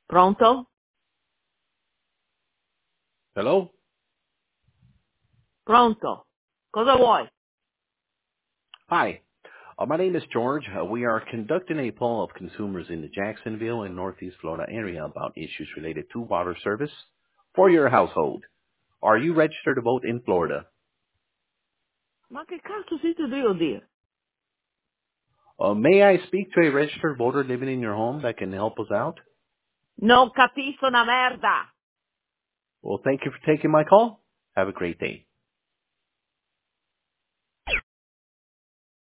Pronto? Hello? Pronto. Cosa vuoi? Hi. My name is George. We are conducting a poll of consumers in the Jacksonville and Northeast Florida area about issues related to water service for your household. Are you registered to vote in Florida? Ma che cazzo siete devo dire? May I speak to a registered voter living in your home that can help us out? Non capisco una merda! Well, thank you for taking my call. Have a great day.